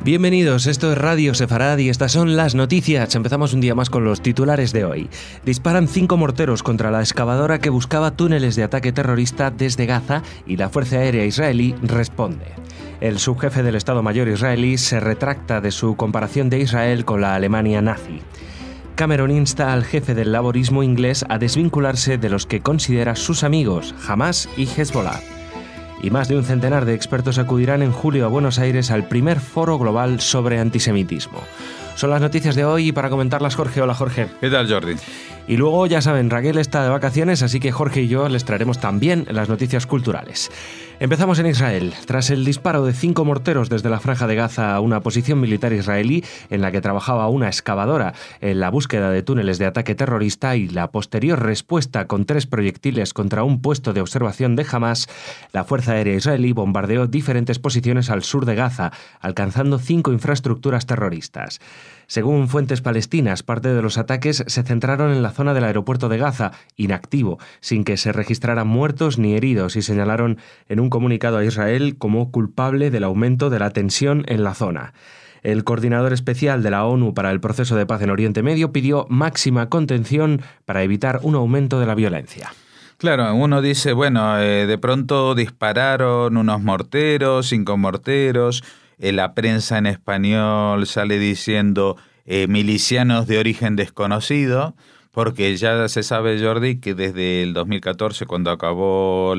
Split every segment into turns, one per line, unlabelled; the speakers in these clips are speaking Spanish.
Bienvenidos, esto es Radio Sefarad y estas son las noticias. Empezamos un día más con los titulares de hoy. Disparan 5 morteros contra la excavadora que buscaba túneles de ataque terrorista desde Gaza y la Fuerza Aérea Israelí responde. El subjefe del Estado Mayor israelí se retracta de su comparación de Israel con la Alemania nazi. Cameron insta al jefe del laborismo inglés a desvincularse de los que considera sus amigos, Hamás y Hezbollah. Y más de un centenar de expertos acudirán en julio a Buenos Aires al primer foro global sobre antisemitismo. Son las noticias de hoy y para comentarlas, Jorge. Hola, Jorge.
¿Qué tal, Jordi?
Y luego, ya saben, Raquel está de vacaciones, así que Jorge y yo les traeremos también las noticias culturales. Empezamos en Israel. Tras el disparo de 5 morteros desde la Franja de Gaza a una posición militar israelí en la que trabajaba una excavadora en la búsqueda de túneles de ataque terrorista y la posterior respuesta con 3 proyectiles contra un puesto de observación de Hamás, la Fuerza Aérea Israelí bombardeó diferentes posiciones al sur de Gaza, alcanzando 5 infraestructuras terroristas. Según fuentes palestinas, parte de los ataques se centraron en la zona del aeropuerto de Gaza, inactivo, sin que se registraran muertos ni heridos, y señalaron en un comunicado a Israel como culpable del aumento de la tensión en la zona. El coordinador especial de la ONU para el proceso de paz en Oriente Medio pidió máxima contención para evitar un aumento de la violencia.
Claro, uno dice, bueno, de pronto dispararon unos morteros, 5 morteros. La prensa en español sale diciendo milicianos de origen desconocido, porque ya se sabe, Jordi, que desde el 2014, cuando acabó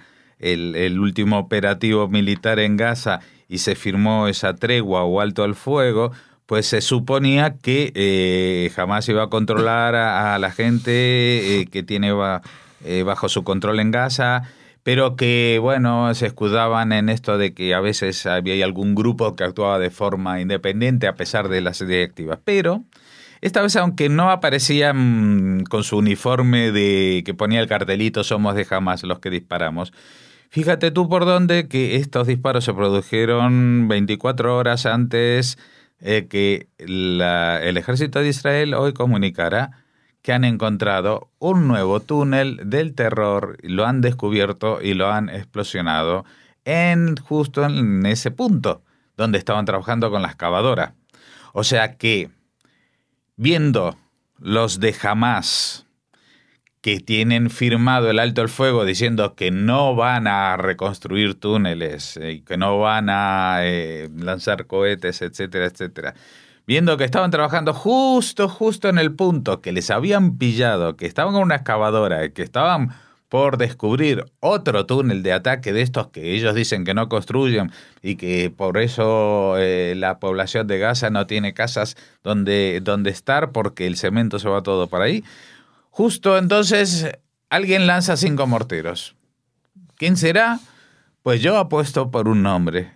el último operativo militar en Gaza y se firmó esa tregua o alto al fuego, pues se suponía que jamás iba a controlar a la gente que tiene bajo su control en Gaza, pero que, bueno, se escudaban en esto de que a veces había algún grupo que actuaba de forma independiente a pesar de las directivas. Pero esta vez, aunque no aparecían con su uniforme que ponía el cartelito "Somos de Hamás los que disparamos", fíjate tú por dónde que estos disparos se produjeron 24 horas antes que el ejército de Israel hoy comunicara que han encontrado un nuevo túnel del terror, lo han descubierto y lo han explosionado justo en ese punto donde estaban trabajando con la excavadora. O sea que, viendo los de Hamás que tienen firmado el alto el fuego diciendo que no van a reconstruir túneles, que no van a lanzar cohetes, etcétera, etcétera, viendo que estaban trabajando justo en el punto que les habían pillado, que estaban con una excavadora, que estaban por descubrir otro túnel de ataque de estos que ellos dicen que no construyen y que por eso la población de Gaza no tiene casas donde estar porque el cemento se va todo para ahí. Justo entonces alguien lanza 5 morteros. ¿Quién será? Pues yo apuesto por un nombre.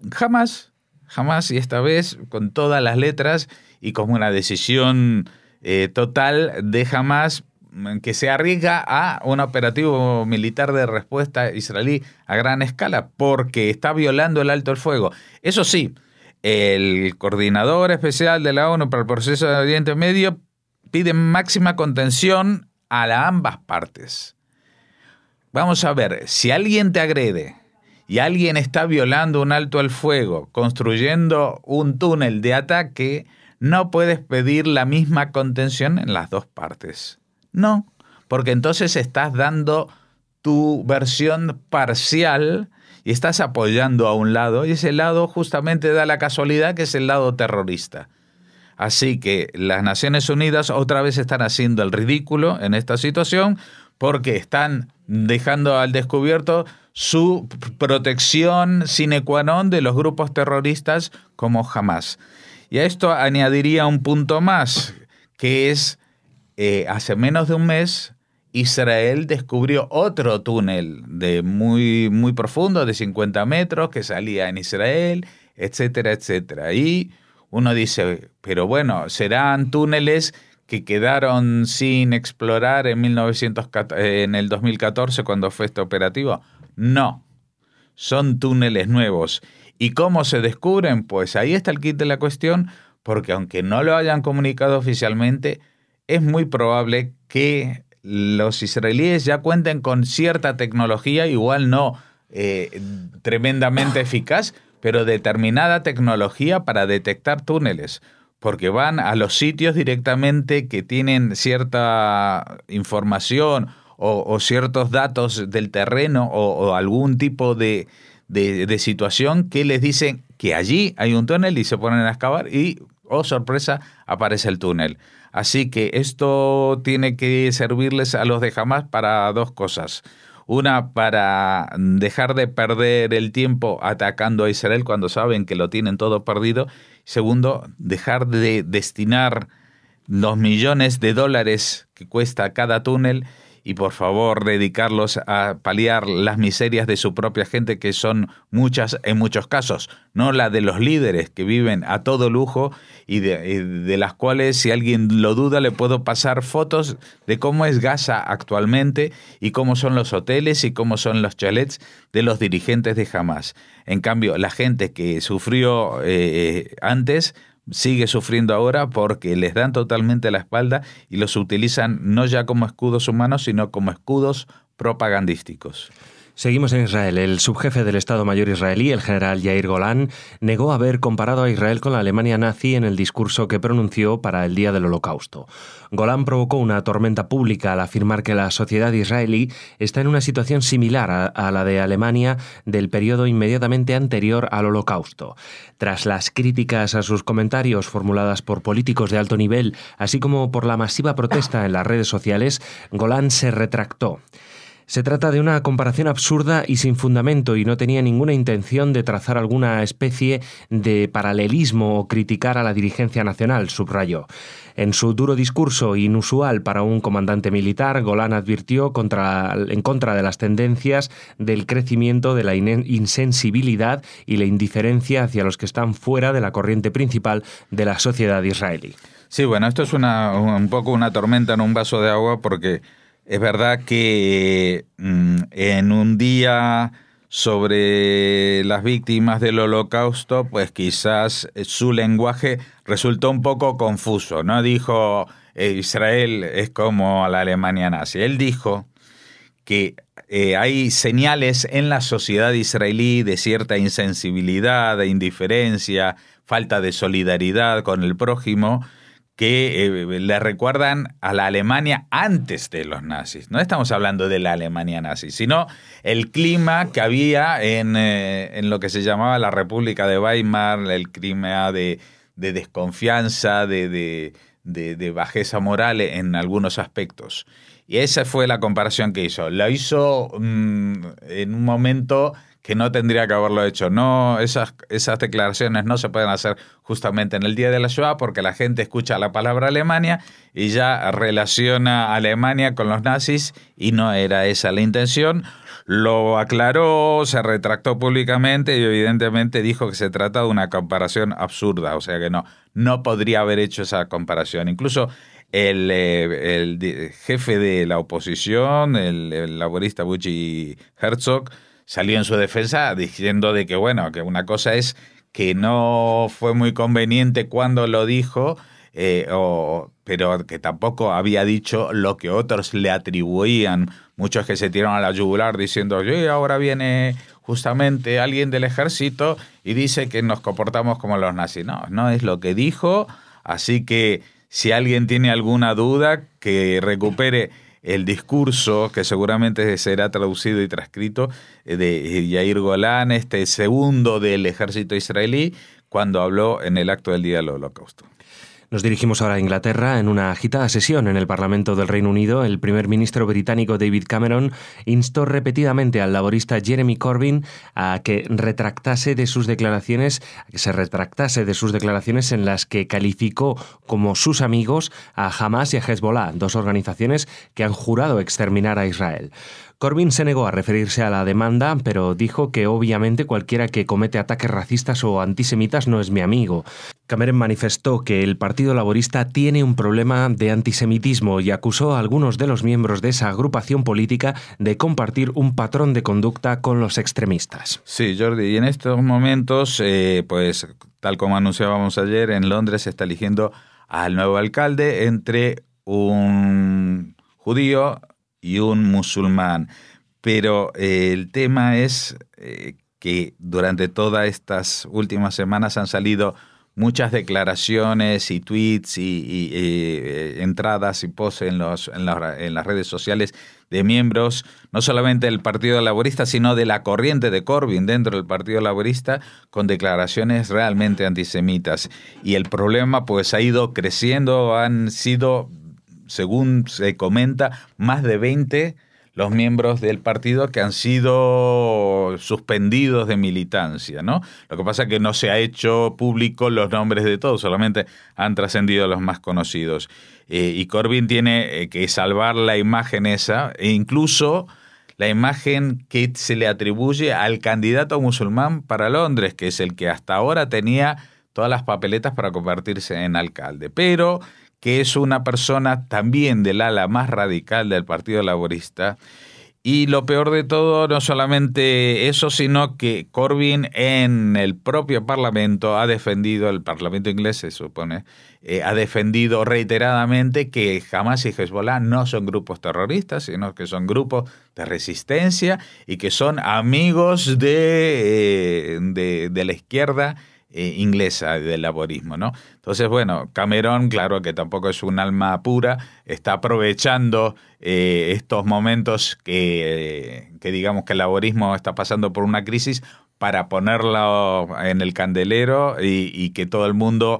Hamás, y esta vez con todas las letras y como una decisión total de Hamás que se arriesga a un operativo militar de respuesta israelí a gran escala porque está violando el alto el fuego. Eso sí, el coordinador especial de la ONU para el proceso de Oriente Medio pide máxima contención a ambas partes. Vamos a ver, si alguien te agrede y alguien está violando un alto al fuego, construyendo un túnel de ataque, no puedes pedir la misma contención en las dos partes. No, porque entonces estás dando tu versión parcial y estás apoyando a un lado, y ese lado justamente da la casualidad que es el lado terrorista. Así que las Naciones Unidas otra vez están haciendo el ridículo en esta situación porque están dejando al descubierto su protección sine qua non de los grupos terroristas como Hamás. Y a esto añadiría un punto más, que es, hace menos de un mes, Israel descubrió otro túnel de muy profundo, de 50 metros, que salía en Israel, etcétera, etcétera. Y uno dice, pero bueno, ¿serán túneles que quedaron sin explorar en el 2014 cuando fue este operativo? No, son túneles nuevos. ¿Y cómo se descubren? Pues ahí está el kit de la cuestión, porque aunque no lo hayan comunicado oficialmente, es muy probable que los israelíes ya cuenten con cierta tecnología, igual no tremendamente eficaz, pero determinada tecnología para detectar túneles, porque van a los sitios directamente que tienen cierta información o ciertos datos del terreno o algún tipo de situación que les dicen que allí hay un túnel y se ponen a excavar y, oh sorpresa, aparece el túnel. Así que esto tiene que servirles a los de Hamás para dos cosas. Una, para dejar de perder el tiempo atacando a Israel cuando saben que lo tienen todo perdido. Segundo, dejar de destinar los millones de dólares que cuesta cada túnel y por favor dedicarlos a paliar las miserias de su propia gente, que son muchas en muchos casos, no la de los líderes que viven a todo lujo y de las cuales, si alguien lo duda, le puedo pasar fotos de cómo es Gaza actualmente y cómo son los hoteles y cómo son los chalets de los dirigentes de Hamás. En cambio, la gente que sufrió antes sigue sufriendo ahora porque les dan totalmente la espalda y los utilizan no ya como escudos humanos, sino como escudos propagandísticos.
Seguimos en Israel. El subjefe del Estado Mayor israelí, el general Yair Golan, negó haber comparado a Israel con la Alemania nazi en el discurso que pronunció para el Día del Holocausto. Golan provocó una tormenta pública al afirmar que la sociedad israelí está en una situación similar a la de Alemania del periodo inmediatamente anterior al Holocausto. Tras las críticas a sus comentarios formuladas por políticos de alto nivel, así como por la masiva protesta en las redes sociales, Golan se retractó. Se trata de una comparación absurda y sin fundamento y no tenía ninguna intención de trazar alguna especie de paralelismo o criticar a la dirigencia nacional, subrayó. En su duro discurso inusual para un comandante militar, Golan advirtió en contra de las tendencias del crecimiento de la insensibilidad y la indiferencia hacia los que están fuera de la corriente principal de la sociedad israelí.
Sí, bueno, esto es un poco una tormenta en un vaso de agua porque es verdad que en un día sobre las víctimas del Holocausto, pues quizás su lenguaje resultó un poco confuso. No dijo Israel es como la Alemania nazi. Él dijo que hay señales en la sociedad israelí de cierta insensibilidad, de indiferencia, falta de solidaridad con el prójimo, que le recuerdan a la Alemania antes de los nazis. No estamos hablando de la Alemania nazi, sino el clima que había en lo que se llamaba la República de Weimar, el clima de desconfianza, de bajeza moral en algunos aspectos. Y esa fue la comparación que hizo. Lo hizo en un momento que no tendría que haberlo hecho. No, esas declaraciones no se pueden hacer justamente en el día de la Shoah porque la gente escucha la palabra Alemania y ya relaciona a Alemania con los nazis y no era esa la intención. Lo aclaró, se retractó públicamente y evidentemente dijo que se trata de una comparación absurda, o sea que no podría haber hecho esa comparación. Incluso el jefe de la oposición, el laborista Butzi Herzog, salió en su defensa diciendo de que, bueno, que una cosa es que no fue muy conveniente cuando lo dijo, pero que tampoco había dicho lo que otros le atribuían. Muchos que se tiraron a la yugular diciendo, oye, ahora viene justamente alguien del ejército y dice que nos comportamos como los nazis. No es lo que dijo, así que si alguien tiene alguna duda, que recupere el discurso, que seguramente será traducido y transcrito, de Yair Golan, segundo del ejército israelí, cuando habló en el acto del Día del Holocausto.
Nos dirigimos ahora a Inglaterra. En una agitada sesión en el Parlamento del Reino Unido, el primer ministro británico David Cameron instó repetidamente al laborista Jeremy Corbyn a que se retractase de sus declaraciones en las que calificó como sus amigos a Hamás y a Hezbollah, dos organizaciones que han jurado exterminar a Israel. Corbyn se negó a referirse a la demanda, pero dijo que obviamente cualquiera que comete ataques racistas o antisemitas no es mi amigo. Cameron manifestó que el Partido Laborista tiene un problema de antisemitismo y acusó a algunos de los miembros de esa agrupación política de compartir un patrón de conducta con los extremistas.
Sí, Jordi, y en estos momentos, pues tal como anunciábamos ayer, en Londres se está eligiendo al nuevo alcalde entre un judío y un musulmán. Pero el tema es que durante todas estas últimas semanas han salido muchas declaraciones y tweets y entradas y posts en las redes sociales de miembros, no solamente del Partido Laborista, sino de la corriente de Corbyn dentro del Partido Laborista, con declaraciones realmente antisemitas. Y el problema pues ha ido creciendo, han sido, según se comenta, más de 20 los miembros del partido que han sido suspendidos de militancia, ¿no? Lo que pasa es que no se ha hecho público los nombres de todos, solamente han trascendido los más conocidos. Y Corbyn tiene que salvar la imagen esa, e incluso la imagen que se le atribuye al candidato musulmán para Londres, que es el que hasta ahora tenía todas las papeletas para convertirse en alcalde, pero que es una persona también del ala más radical del Partido Laborista. Y lo peor de todo, no solamente eso, sino que Corbyn en el propio Parlamento ha defendido, el Parlamento inglés se supone, ha defendido reiteradamente que Hamas y Hezbollah no son grupos terroristas, sino que son grupos de resistencia y que son amigos de la izquierda inglesa, del laborismo, ¿no? Entonces, bueno, Cameron, claro que tampoco es un alma pura, está aprovechando estos momentos que digamos que el laborismo está pasando por una crisis para ponerlo en el candelero y que todo el mundo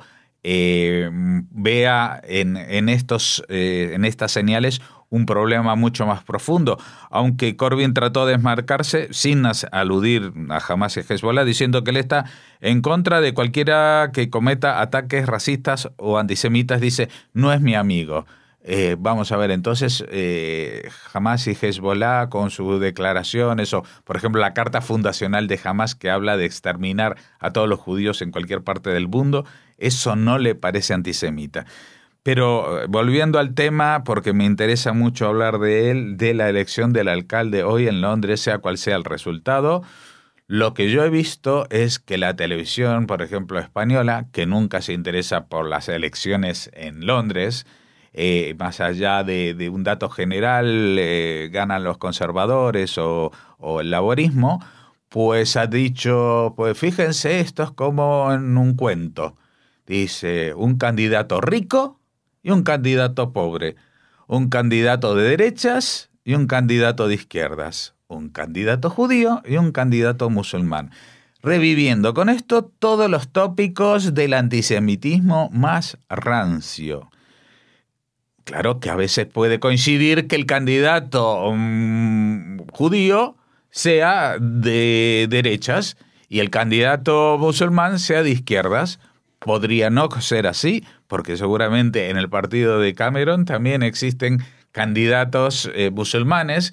vea en estas señales un problema mucho más profundo, aunque Corbyn trató de desmarcarse sin aludir a Hamas y Hezbollah, diciendo que él está en contra de cualquiera que cometa ataques racistas o antisemitas. Dice, no es mi amigo. Vamos a ver, entonces Hamas y Hezbollah con sus declaraciones, o por ejemplo la carta fundacional de Hamas que habla de exterminar a todos los judíos en cualquier parte del mundo, eso no le parece antisemita. Pero volviendo al tema, porque me interesa mucho hablar de él, de la elección del alcalde hoy en Londres, sea cual sea el resultado, lo que yo he visto es que la televisión, por ejemplo, española, que nunca se interesa por las elecciones en Londres, más allá de un dato general, ganan los conservadores o el laborismo, pues ha dicho, pues fíjense, esto es como en un cuento. Dice, un candidato rico y un candidato pobre, un candidato de derechas y un candidato de izquierdas, un candidato judío y un candidato musulmán, reviviendo con esto todos los tópicos del antisemitismo más rancio. Claro que a veces puede coincidir que el candidato judío sea de derechas y el candidato musulmán sea de izquierdas. Podría no ser así, porque seguramente en el partido de Cameron también existen candidatos musulmanes,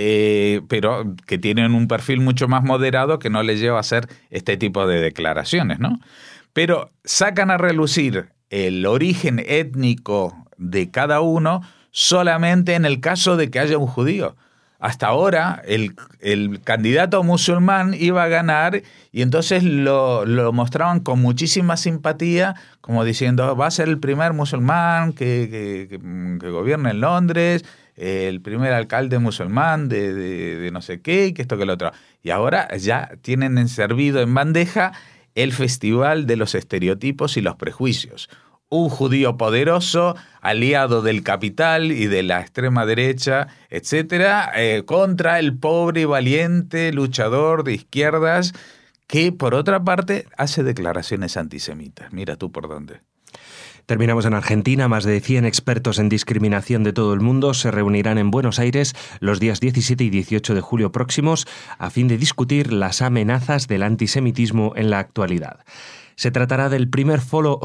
pero que tienen un perfil mucho más moderado que no les lleva a hacer este tipo de declaraciones, ¿no? Pero sacan a relucir el origen étnico de cada uno solamente en el caso de que haya un judío. Hasta ahora el candidato musulmán iba a ganar y entonces lo mostraban con muchísima simpatía, como diciendo, va a ser el primer musulmán que gobierne en Londres, el primer alcalde musulmán de no sé qué, que esto que lo otro. Y ahora ya tienen servido en bandeja el festival de los estereotipos y los prejuicios. Un judío poderoso, aliado del capital y de la extrema derecha, etcétera, contra el pobre y valiente luchador de izquierdas que, por otra parte, hace declaraciones antisemitas. Mira tú por dónde.
Terminamos en Argentina. Más de 100 expertos en discriminación de todo el mundo se reunirán en Buenos Aires los días 17 y 18 de julio próximos a fin de discutir las amenazas del antisemitismo en la actualidad. Se tratará del primer foro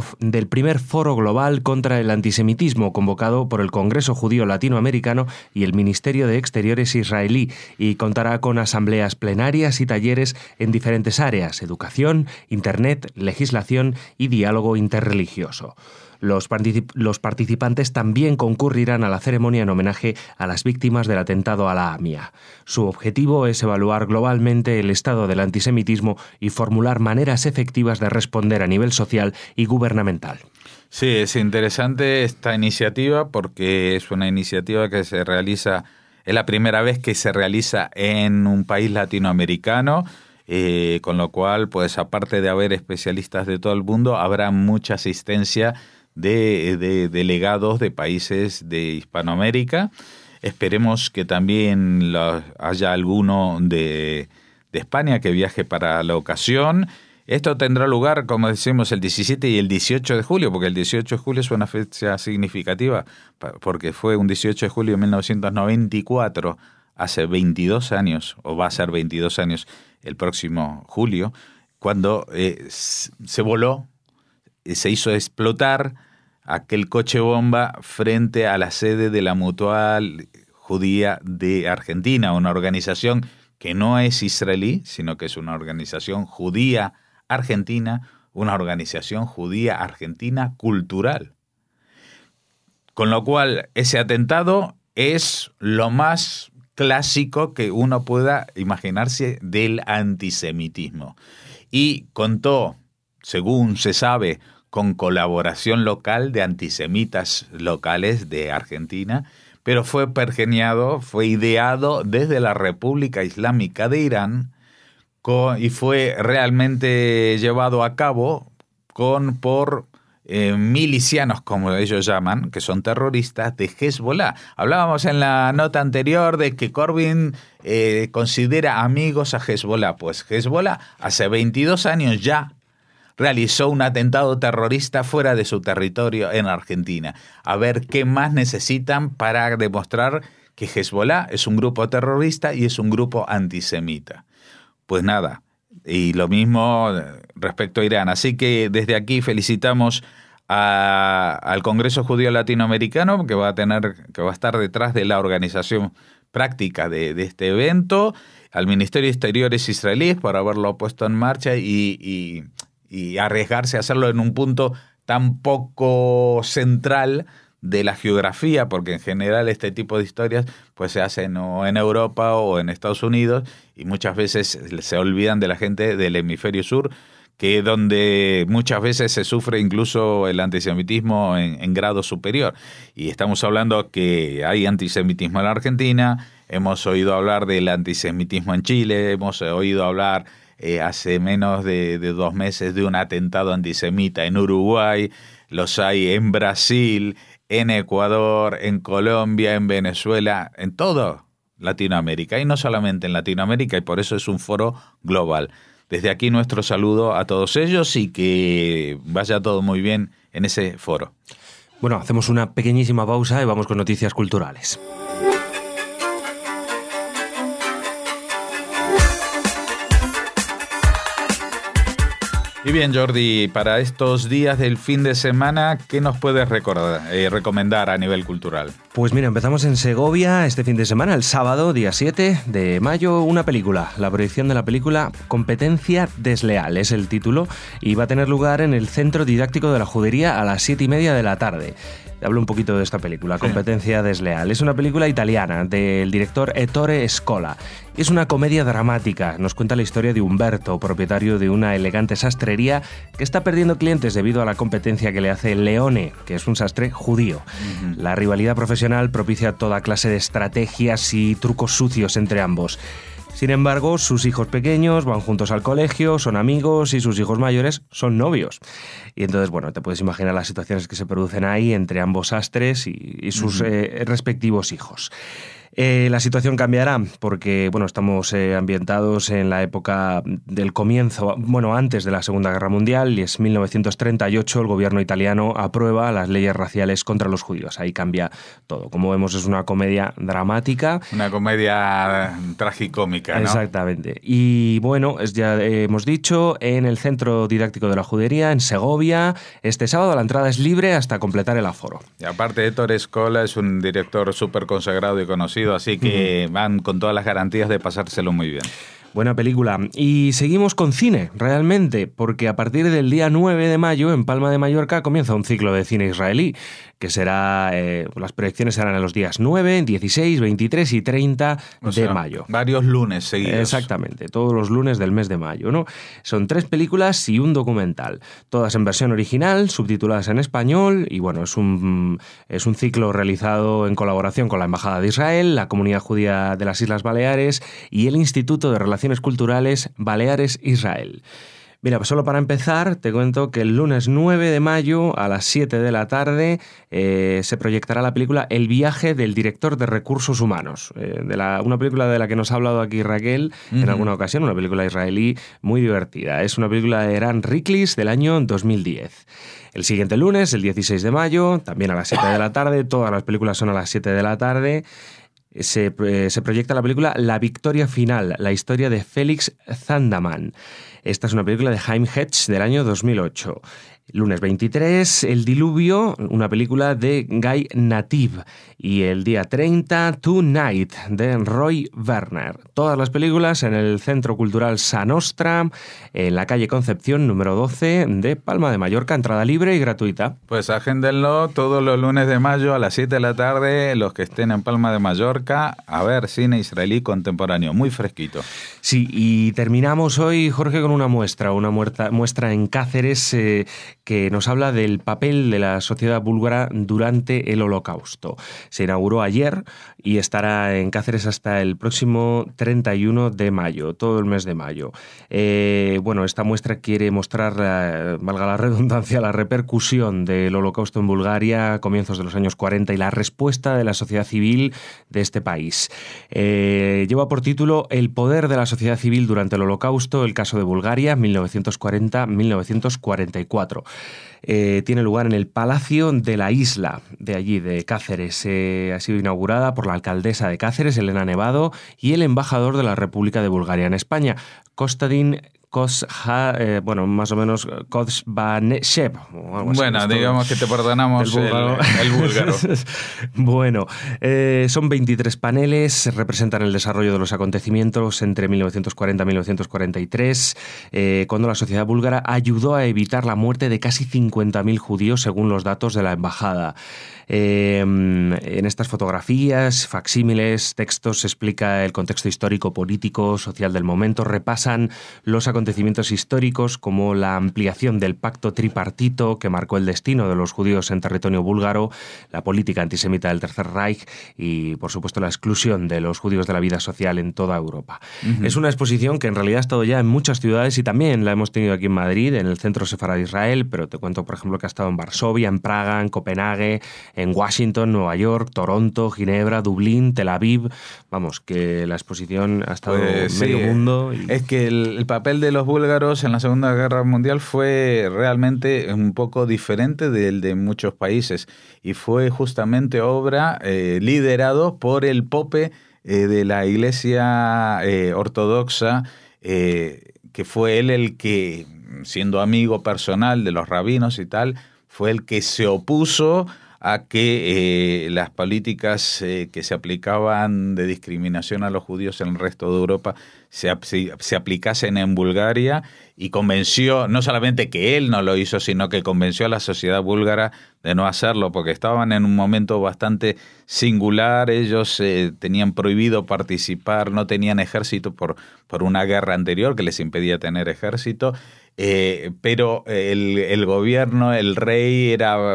global contra el antisemitismo convocado por el Congreso Judío Latinoamericano y el Ministerio de Exteriores israelí y contará con asambleas plenarias y talleres en diferentes áreas: educación, internet, legislación y diálogo interreligioso. Los participantes también concurrirán a la ceremonia en homenaje a las víctimas del atentado a la AMIA. Su objetivo es evaluar globalmente el estado del antisemitismo y formular maneras efectivas de responder a nivel social y gubernamental.
Sí, es interesante esta iniciativa porque es una iniciativa que se realiza, es la primera vez que se realiza en un país latinoamericano. con lo cual, pues aparte de haber especialistas de todo el mundo, habrá mucha asistencia de delegados de países de Hispanoamérica. Esperemos que también haya alguno de España que viaje para la ocasión. Esto tendrá lugar, como decimos, el 17 y el 18 de julio, porque el 18 de julio es una fecha significativa, porque fue un 18 de julio de 1994, hace 22 años, o va a ser 22 años el próximo julio, cuando se voló, se hizo explotar aquel coche bomba frente a la sede de la Mutual Judía de Argentina, una organización que no es israelí, sino que es una organización judía argentina, una organización judía argentina cultural. Con lo cual, ese atentado es lo más clásico que uno pueda imaginarse del antisemitismo. Y contó, según se sabe, con colaboración local de antisemitas locales de Argentina, pero fue pergeñado, fue ideado desde la República Islámica de Irán y fue realmente llevado a cabo por milicianos, como ellos llaman, que son terroristas de Hezbollah. Hablábamos en la nota anterior de que Corbyn considera amigos a Hezbollah. Pues Hezbollah hace 22 años ya realizó un atentado terrorista fuera de su territorio en Argentina. A ver qué más necesitan para demostrar que Hezbollah es un grupo terrorista y es un grupo antisemita. Pues nada, y lo mismo respecto a Irán. Así que desde aquí felicitamos al Congreso Judío Latinoamericano, que va a estar detrás de la organización práctica de este evento, al Ministerio de Exteriores israelí por haberlo puesto en marcha y arriesgarse a hacerlo en un punto tan poco central de la geografía, porque en general este tipo de historias pues se hacen o en Europa o en Estados Unidos y muchas veces se olvidan de la gente del hemisferio sur, que es donde muchas veces se sufre incluso el antisemitismo en grado superior. Y estamos hablando que hay antisemitismo en la Argentina, hemos oído hablar del antisemitismo en Chile, hemos oído hablar hace menos de 2 meses de un atentado antisemita en Uruguay, los hay en Brasil, en Ecuador, en Colombia, en Venezuela, en toda Latinoamérica, y no solamente en Latinoamérica, y por eso es un foro global. Desde aquí nuestro saludo a todos ellos y que vaya todo muy bien en ese foro.
Bueno, hacemos una pequeñísima pausa y vamos con noticias culturales.
Y bien, Jordi, para estos días del fin de semana, ¿qué nos puedes recomendar a nivel cultural?
Pues mira, empezamos en Segovia este fin de semana, el sábado, día 7 de mayo, una película. La proyección de la película Competencia Desleal es el título y va a tener lugar en el Centro Didáctico de la Judería a las 7:30 de la tarde. Hablo un poquito de esta película, sí. Competencia Desleal. Es una película italiana del director Ettore Scola. Es una comedia dramática. Nos cuenta la historia de Umberto, propietario de una elegante sastrería que está perdiendo clientes debido a la competencia que le hace Leone, que es un sastre judío. Uh-huh. La rivalidad profesional propicia toda clase de estrategias y trucos sucios entre ambos. Sin embargo, sus hijos pequeños van juntos al colegio, son amigos y sus hijos mayores son novios. Y entonces, bueno, te puedes imaginar las situaciones que se producen ahí entre ambos sastres y sus respectivos hijos. La situación cambiará porque, bueno, estamos ambientados en la época del comienzo, bueno, antes de la Segunda Guerra Mundial, y es 1938, el gobierno italiano aprueba las leyes raciales contra los judíos. Ahí cambia todo. Como vemos, es una comedia dramática.
Una comedia tragicómica, ¿no?
Exactamente. Y bueno, ya hemos dicho, en el Centro Didáctico de la Judería, en Segovia, este sábado la entrada es libre hasta completar el aforo.
Y aparte, Ettore Scola es un director súper consagrado y conocido, así que van con todas las garantías de pasárselo muy bien.
Buena película. Y seguimos con cine, realmente, porque a partir del día 9 de mayo, en Palma de Mallorca, comienza un ciclo de cine israelí que será, las proyecciones serán en los días 9, 16, 23 y 30 de mayo.
Varios lunes seguidos.
Exactamente, todos los lunes del mes de mayo, ¿no? Son 3 películas y un documental, todas en versión original, subtituladas en español, y bueno, es un ciclo realizado en colaboración con la Embajada de Israel, la Comunidad Judía de las Islas Baleares y el Instituto de Relaciones Culturales Baleares-Israel. Mira, pues solo para empezar, te cuento que el lunes 9 de mayo a las 7 de la tarde se proyectará la película El viaje del director de recursos humanos, una película de la que nos ha hablado aquí Raquel en alguna ocasión, una película israelí muy divertida. Es una película de Eran Riklis del año 2010. El siguiente lunes, el 16 de mayo, también a las 7 de la tarde, todas las películas son a las 7 de la tarde, se proyecta la película La victoria final, la historia de Félix Zandaman. Esta es una película de Chaim Hetch del año 2008. Lunes 23, El diluvio, una película de Guy Nativ. Y el día 30, Tonight, de Roy Werner. Todas las películas en el Centro Cultural Sa Nostra, en la calle Concepción, número 12, de Palma de Mallorca, entrada libre y gratuita.
Pues agéndenlo todos los lunes de mayo a las 7 de la tarde, los que estén en Palma de Mallorca, a ver cine israelí contemporáneo, muy fresquito.
Sí, y terminamos hoy, Jorge, con una muestra en Cáceres que nos habla del papel de la sociedad búlgara durante el Holocausto. Se inauguró ayer y estará en Cáceres hasta el próximo 31 de mayo, todo el mes de mayo. Bueno, esta muestra quiere mostrar, valga la redundancia, la repercusión del Holocausto en Bulgaria a comienzos de los años 40 y la respuesta de la sociedad civil de este país. Lleva por título El poder de la sociedad civil durante el Holocausto, el caso de Bulgaria, 1940-1944. Tiene lugar en el Palacio de la Isla, de allí, de Cáceres. Ha sido inaugurada por la alcaldesa de Cáceres, Elena Nevado, y el embajador de la República de Bulgaria en España, Kostadin más o menos Kozbaneshev.
Bueno, digamos que te perdonamos el búlgaro.
Bueno, son 23 paneles, representan el desarrollo de los acontecimientos entre 1940 y 1943, cuando la sociedad búlgara ayudó a evitar la muerte de casi 50.000 judíos, según los datos de la embajada. En estas fotografías, facsímiles, textos, se explica el contexto histórico, político, social del momento, repasan los acontecimientos históricos como la ampliación del pacto tripartito que marcó el destino de los judíos en territorio búlgaro, la política antisemita del Tercer Reich y, por supuesto, la exclusión de los judíos de la vida social en toda Europa. Uh-huh. Es una exposición que en realidad ha estado ya en muchas ciudades y también la hemos tenido aquí en Madrid, en el Centro Sefarad de Israel, pero te cuento, por ejemplo, que ha estado en Varsovia, en Praga, en Copenhague, en Washington, Nueva York, Toronto, Ginebra, Dublín, Tel Aviv. Vamos, que la exposición ha estado en medio mundo.
Es que el papel de los búlgaros en la Segunda Guerra Mundial fue realmente un poco diferente del de muchos países y fue justamente obra liderado por el pope de la Iglesia ortodoxa, que fue él el que, siendo amigo personal de los rabinos y tal, fue el que se opuso a que las políticas que se aplicaban de discriminación a los judíos en el resto de Europa se aplicasen en Bulgaria, y convenció, no solamente que él no lo hizo, sino que convenció a la sociedad búlgara de no hacerlo, porque estaban en un momento bastante singular. Ellos tenían prohibido participar, no tenían ejército por una guerra anterior que les impedía tener ejército, pero el gobierno, el rey era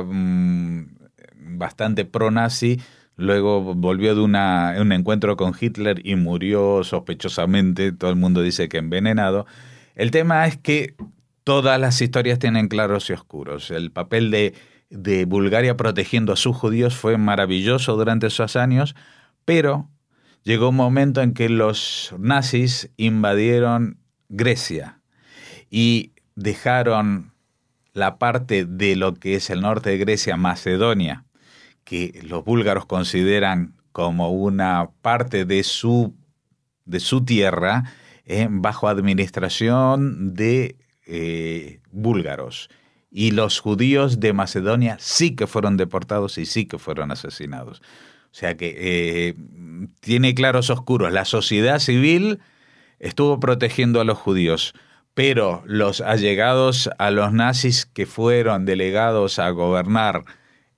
bastante pro-nazi. Luego volvió de un encuentro con Hitler y murió sospechosamente, todo el mundo dice que envenenado. El tema es que todas las historias tienen claros y oscuros. El papel de Bulgaria protegiendo a sus judíos fue maravilloso durante esos años, pero llegó un momento en que los nazis invadieron Grecia y dejaron la parte de lo que es el norte de Grecia, Macedonia, que los búlgaros consideran como una parte de su tierra, bajo administración de búlgaros. Y los judíos de Macedonia sí que fueron deportados y sí que fueron asesinados. O sea que tiene claros oscuros. La sociedad civil estuvo protegiendo a los judíos, pero los allegados a los nazis, que fueron delegados a gobernar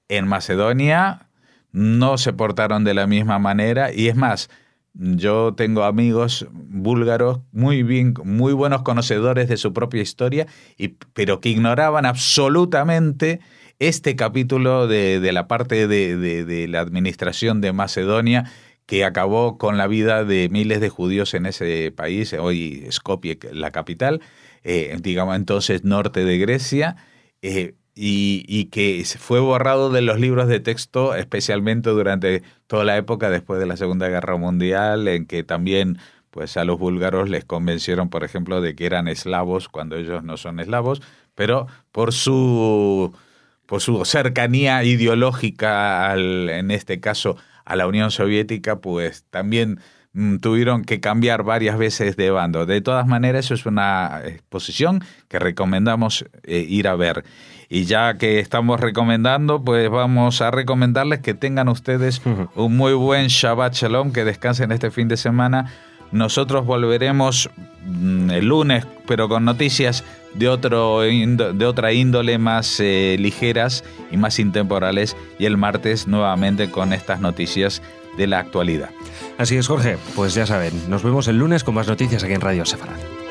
En Macedonia no se portaron de la misma manera, y es más, yo tengo amigos búlgaros muy buenos conocedores de su propia historia, pero que ignoraban absolutamente este capítulo de la parte de la administración de Macedonia, que acabó con la vida de miles de judíos en ese país, hoy Skopje, la capital, digamos entonces norte de Grecia, y que fue borrado de los libros de texto, especialmente durante toda la época después de la Segunda Guerra Mundial, en que también pues a los búlgaros les convencieron, por ejemplo, de que eran eslavos cuando ellos no son eslavos, pero por su cercanía ideológica, en este caso a la Unión Soviética, pues también tuvieron que cambiar varias veces de bando. De todas maneras, eso es una exposición que recomendamos ir a ver. Y ya que estamos recomendando, pues vamos a recomendarles que tengan ustedes un muy buen Shabbat Shalom, que descansen este fin de semana. Nosotros volveremos el lunes, pero con noticias de otra índole, más ligeras y más intemporales, y el martes nuevamente con estas noticias de la actualidad.
Así es, Jorge, pues ya saben, nos vemos el lunes con más noticias aquí en Radio Sefarad.